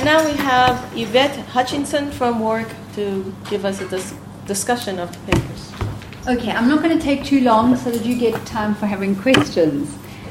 now we have Yvette Hutchinson from WARC to give us a discussion of the papers. Okay, I'm not going to take too long so that you get time for having questions.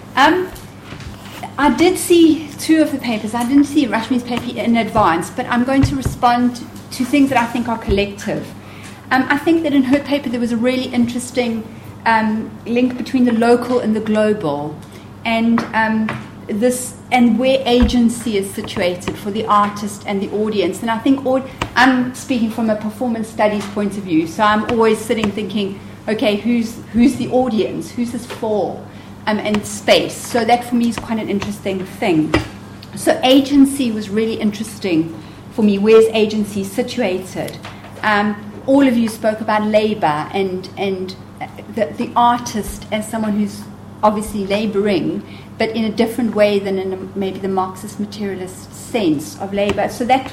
I did see two of the papers. I didn't see Rashmi's paper in advance, but I'm going to respond to things that I think are collective. I think that in her paper there was a really interesting link between the local and the global, and where agency is situated for the artist and the audience. And I think I'm speaking from a performance studies point of view, so I'm always sitting thinking, okay, who's the audience? Who's this for? And space. So that for me is quite an interesting thing. So agency was really interesting for me. Where's agency situated? All of you spoke about labor and the artist as someone who's obviously laboring, but in a different way than in maybe the Marxist materialist sense of labor. So that,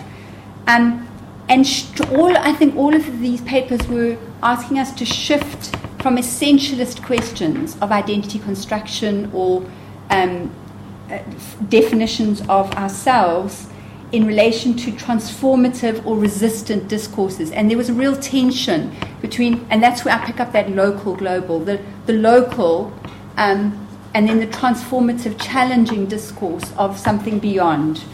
I think all of these papers were asking us to shift from essentialist questions of identity construction or definitions of ourselves in relation to transformative or resistant discourses. And there was a real tension between, and that's where I pick up that local, global, the local, and then the transformative, challenging discourse of something beyond.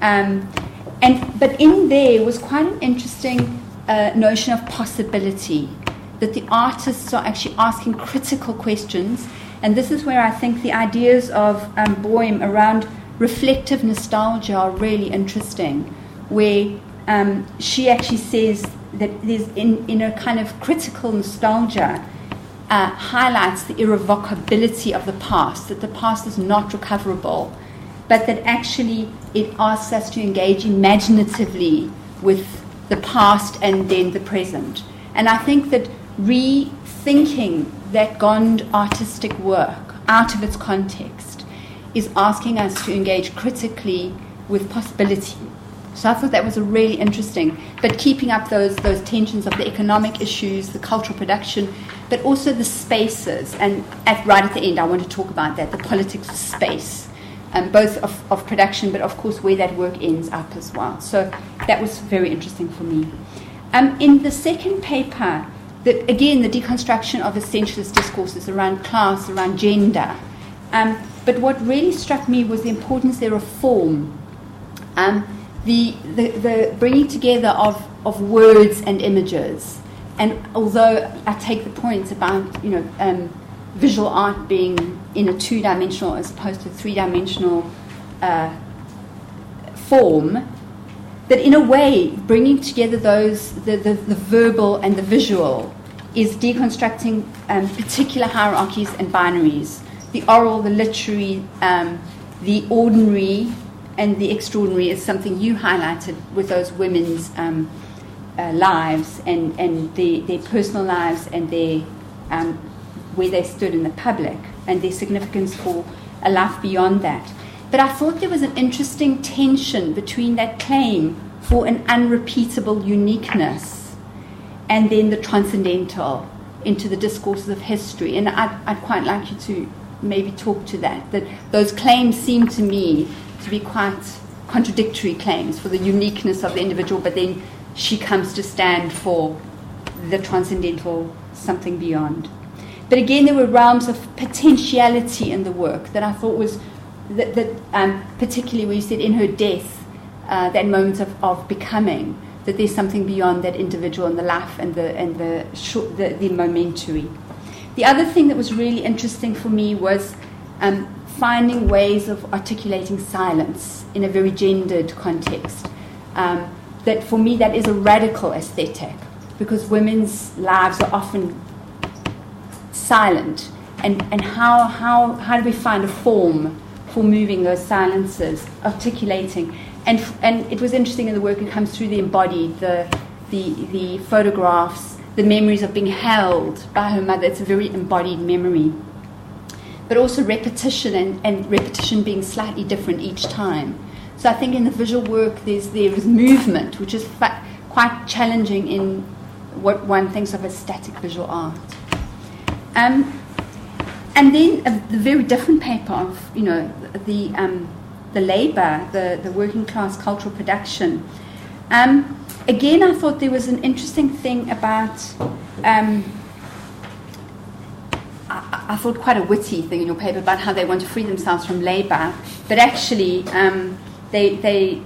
But in there was quite an interesting notion of possibility, that the artists are actually asking critical questions. And this is where I think the ideas of Boehm around reflective nostalgia are really interesting, where she actually says that there's in a kind of critical nostalgia highlights the irrevocability of the past, that the past is not recoverable, but that actually it asks us to engage imaginatively with the past and then the present. And I think that rethinking that Gond artistic work out of its context is asking us to engage critically with possibility. So I thought that was a really interesting, but keeping up those tensions of the economic issues, the cultural production, but also the spaces. And right at the end, I want to talk about that, the politics of space, both of production, but of course where that work ends up as well. So that was very interesting for me. In the second paper, again, the deconstruction of essentialist discourses around class, around gender. But what really struck me was the importance there of form. The bringing together of words and images. And although I take the points about visual art being in a two-dimensional as opposed to three-dimensional form, that in a way bringing together those the verbal and the visual is deconstructing particular hierarchies and binaries. The oral, the literary, the ordinary, and the extraordinary is something you highlighted with those women's lives and their personal lives and their where they stood in the public and their significance for a life beyond that. But I thought there was an interesting tension between that claim for an unrepeatable uniqueness and then the transcendental into the discourses of history. And I'd quite like you to maybe talk to that those claims seem to me to be quite contradictory claims for the uniqueness of the individual, but then she comes to stand for the transcendental, something beyond. But again, there were realms of potentiality in the work that I thought was, particularly where you said in her death, that moment of becoming, that there's something beyond that individual and the life and the momentary. The other thing that was really interesting for me was finding ways of articulating silence in a very gendered context. That for me, that is a radical aesthetic, because women's lives are often silent. And how do we find a form for moving those silences, articulating? And it was interesting in the work, it comes through the embodied, the photographs, the memories of being held by her mother. It's a very embodied memory. But also repetition and repetition being slightly different each time. So I think in the visual work there is movement, which is quite challenging in what one thinks of as static visual art. And then the very different paper of the the labour, the working class cultural production. Again, I thought there was an interesting thing about, I thought quite a witty thing in your paper about how they want to free themselves from labour, but actually they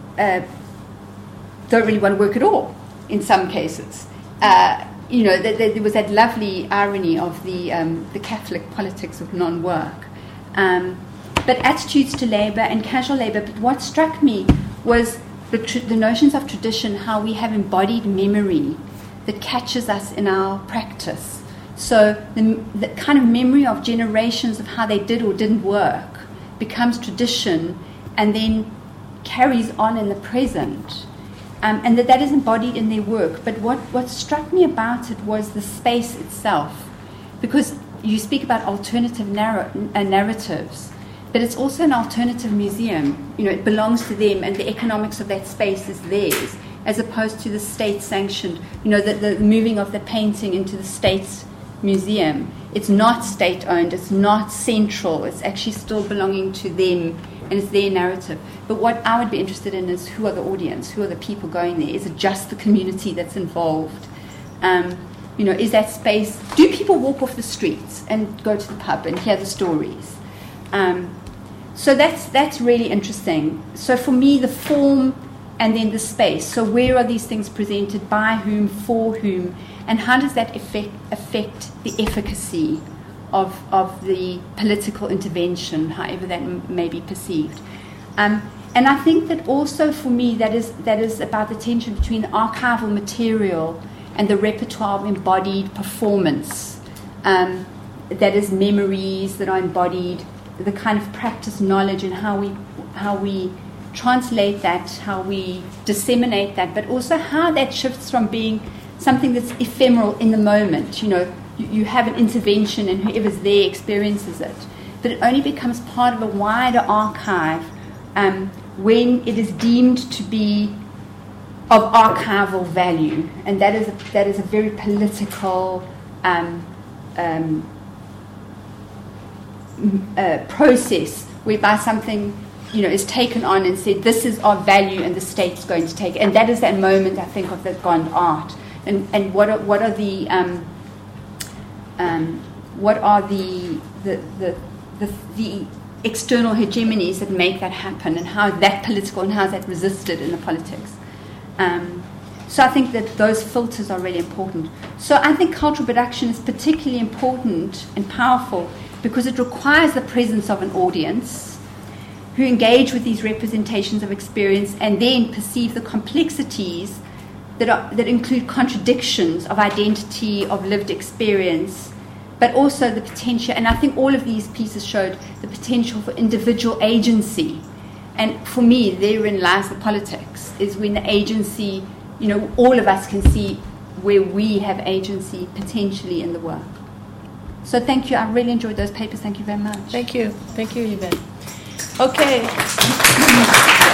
don't really want to work at all in some cases. There was that lovely irony of the Catholic politics of non-work. But attitudes to labour and casual labour. But what struck me was the notions of tradition, how we have embodied memory that catches us in our practice. So the kind of memory of generations of how they did or didn't work becomes tradition and then carries on in the present. And that is embodied in their work. But what struck me about it was the space itself. Because you speak about alternative narratives, but it's also an alternative museum. It belongs to them, and the economics of that space is theirs, as opposed to the state-sanctioned, the moving of the painting into the state's museum. It's not state-owned, it's not central, it's actually still belonging to them, and it's their narrative. But what I would be interested in is who are the audience, who are the people going there? Is it just the community that's involved? Is that space, do people walk off the streets and go to the pub and hear the stories? So that's really interesting. So for me, the form and then the space. So where are these things presented, by whom, for whom, and how does that affect the efficacy of the political intervention, however that may be perceived? And I think that also for me that is about the tension between the archival material and the repertoire of embodied performance. That is memories that are embodied, the kind of practice knowledge and how we translate that, how we disseminate that, but also how that shifts from being something that's ephemeral in the moment. You have an intervention and whoever's there experiences it, but it only becomes part of a wider archive when it is deemed to be of archival value, and that is a very political process whereby something is taken on and said this is of value and the state's going to take it. And that is that moment, I think, of the Gond art. And what are the external hegemonies that make that happen, and how that political and how is that resisted in the politics. So I think that those filters are really important. So I think cultural production is particularly important and powerful because it requires the presence of an audience who engage with these representations of experience and then perceive the complexities that include contradictions of identity, of lived experience, but also the potential, and I think all of these pieces showed the potential for individual agency. And for me, therein lies the politics, is when the agency, all of us can see where we have agency potentially in the work. So thank you. I really enjoyed those papers. Thank you very much. Thank you. Thank you, Yvette. Okay.